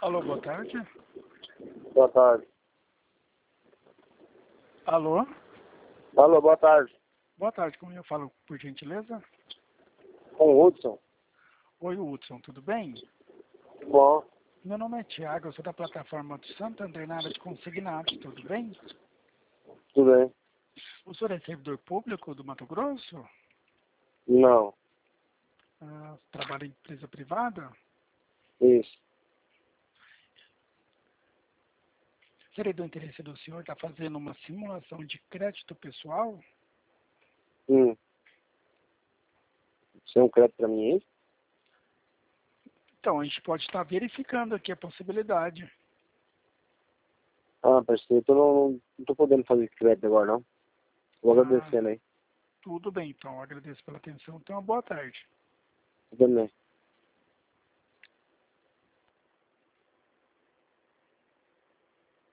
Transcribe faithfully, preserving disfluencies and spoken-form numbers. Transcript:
Alô, boa tarde. Boa tarde. Alô? Alô, boa tarde. Boa tarde, como eu falo, por gentileza? Com o Hudson. Oi, Hudson, tudo bem? Bom, Meu nome é Thiago, eu sou da plataforma do Santander na área de consignados, tudo bem? tudo bem? O senhor é servidor público do Mato Grosso? Não, Ah, trabalha em empresa privada? isso. Seria do interesse do senhor estar fazendo uma simulação de crédito pessoal? Hum. Você é um crédito pra mim aí? Então, a gente pode estar verificando aqui a possibilidade. Ah, parceiro, eu não, não tô podendo fazer crédito agora, não. Vou Ah, agradecendo aí. tudo bem, então, eu agradeço pela atenção. Tenha uma boa tarde. Tudo bem.